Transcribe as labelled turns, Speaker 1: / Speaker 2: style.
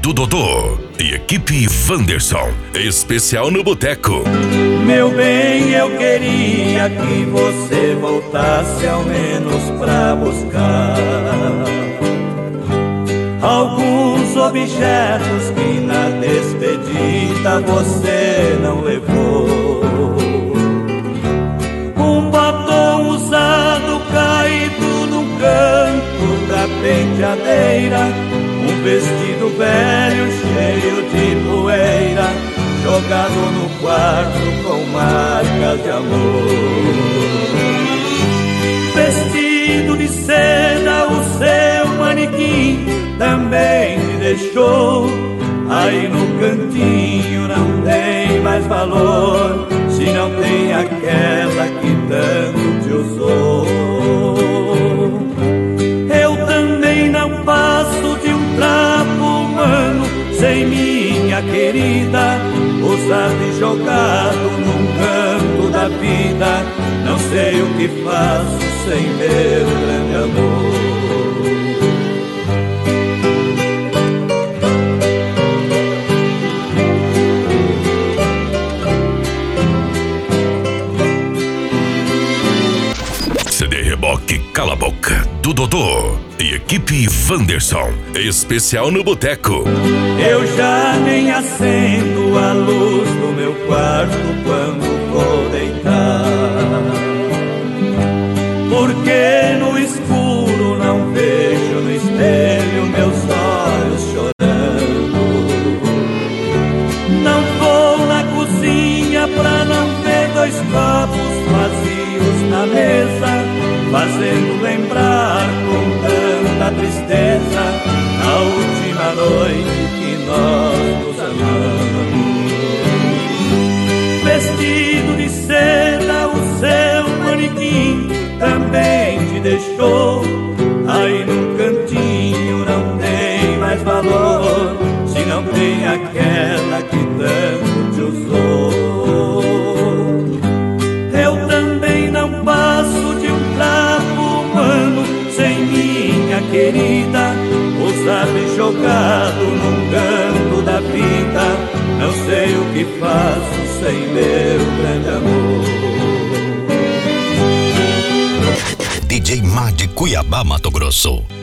Speaker 1: do Dodô e equipe Wanderson, especial no Boteco.
Speaker 2: Meu bem, eu queria que você voltasse ao menos pra buscar alguns objetos que na despedida você não levou. Um batom usado caído no canto da penteadeira, um vestido velho cheio de poeira, jogado no quarto com marcas de amor. Vestido de seda, o seu manequim também me deixou. Aí no cantinho não tem mais valor, se não tem aquela que tanto te usou. Eu também não passo de um trapo humano sem minha querida, usado e jogado num canto da vida. Não sei o que faço sem meu grande amor.
Speaker 1: CD Reboque Cala a Boca do Dodô e equipe Wanderson, especial no Boteco.
Speaker 2: Eu já nem acendo a luz do meu quarto quando vou deitar, porque no escuro não vejo no espelho meus olhos chorando. Não vou na cozinha pra não ver dois copos vazios na mesa, fazendo lembrar com tanta tristeza a última noite que nós nos amamos. Vestido de seda, o seu manequim também te deixou. Aí num cantinho não tem mais valor, se não tem aquela que tanto te usou. Eu também não passo de um trapo humano sem minha querida, usado e jogado num canto da vida. Não sei o que faço sem meu grande amor.
Speaker 1: DJ Má de Cuiabá, Mato Grosso.